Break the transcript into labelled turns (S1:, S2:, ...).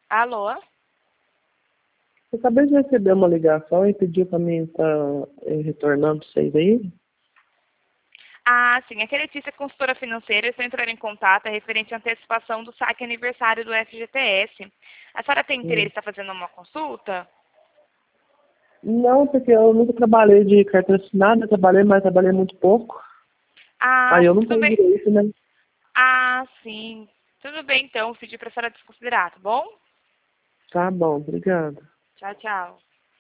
S1: Alô?
S2: Eu acabei de receber uma ligação e pediu para mim estar retornando vocês aí.
S1: Ah, sim. Aqui é Letícia, consultora financeira. Eu estou entrando em contato referente à antecipação do saque aniversário do FGTS. A senhora tem interesse em estar fazendo uma consulta?
S2: Não, porque eu nunca trabalhei de carteira assinada, trabalhei, mas trabalhei muito pouco.
S1: Ah,
S2: Aí eu não
S1: tudo
S2: tenho
S1: bem.
S2: direito, né?
S1: Ah, sim. Tudo bem, então. Vou pedir para a senhora desconsiderar, tá bom?
S2: Tá bom, obrigado.
S1: Tchau, tchau.